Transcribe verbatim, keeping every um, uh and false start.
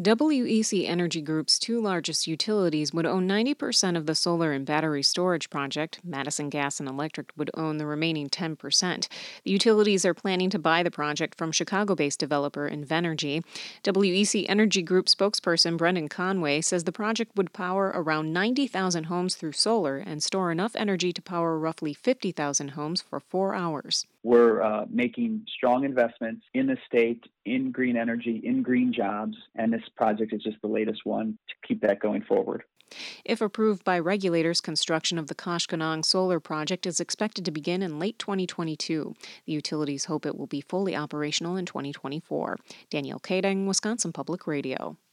W E C Energy Group's two largest utilities would own ninety percent of the solar and battery storage project. Madison Gas and Electric would own the remaining ten percent. The utilities are planning to buy the project from Chicago-based developer Invenergy. W E C Energy Group spokesperson Brendan Conway says the project would power around ninety thousand homes through solar and store enough energy to power roughly fifty thousand homes for four hours. We're uh, making strong investments in the state, in green energy, in green jobs, and this project is just the latest one to keep that going forward. If approved by regulators, construction of the Koshkonong solar project is expected to begin in late twenty twenty-two. The utilities hope it will be fully operational in twenty twenty-four. Danielle Kading, Wisconsin Public Radio.